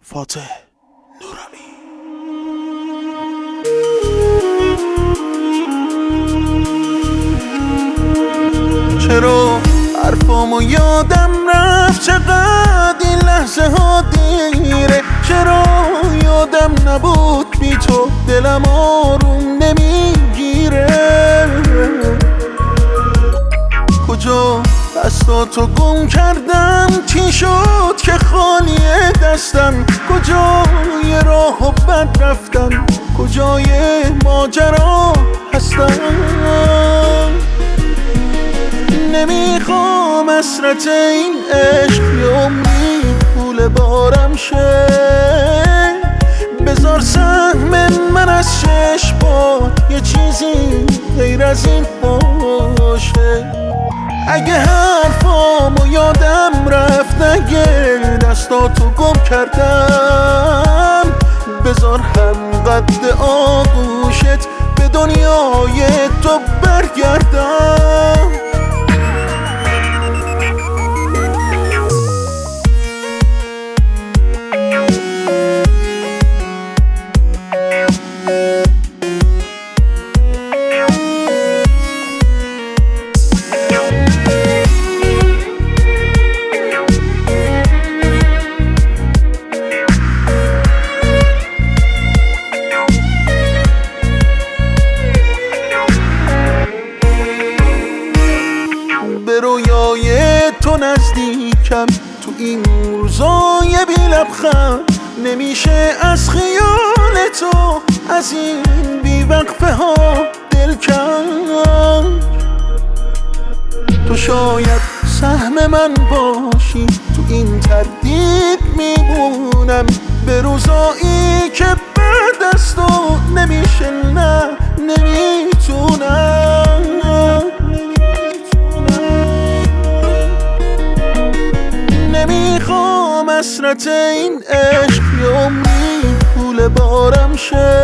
فاتح نورانی. چرا حرفامو یادم رفت، چقدر این لحظه ها دیره، چرا یادم نبود بی تو دلم آروم نمیگیره، کجا دستاتو گم کردم، چی شد که خالیه دستم، کجا یه راه و بد رفتم، کجای ماجرا هستم. نمیخوام حسرت این عشق یه عمری پول بارم شه، بذار سهم من از چشمات یه چیزی غیر از این باشه. اگه حرفامو یادم رفت، اگه دستاتو گم کردم، بذار هم قد آغوشت به دنیای تو برگردم. به رویای تو نزدیکم تو این روزای بی لبخند، نمیشه از خیال تو از این بی وقفه ها دل کند. تو شاید سهم من باشی، تو این تردید میمونم به روزایی که بعد از تو نمیشه، نه نمیتونم. نمیخوام حسرت این عشق یه عمری پول بارم شه،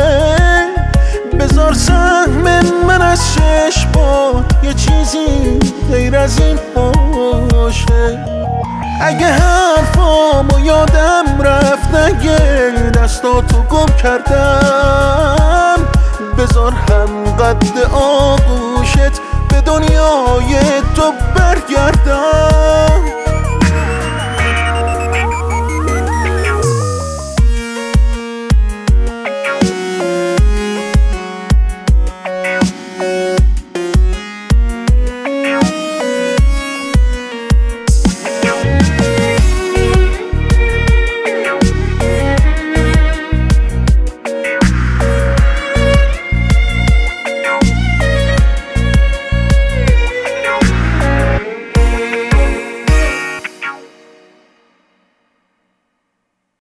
بذار سهم من از چشمات یه چیزی غیر از این باشه. اگه حرفامو یادم رفت، اگه دستاتو گم کردم، بذار هم قد آغوشت به دنیای تو برگردم.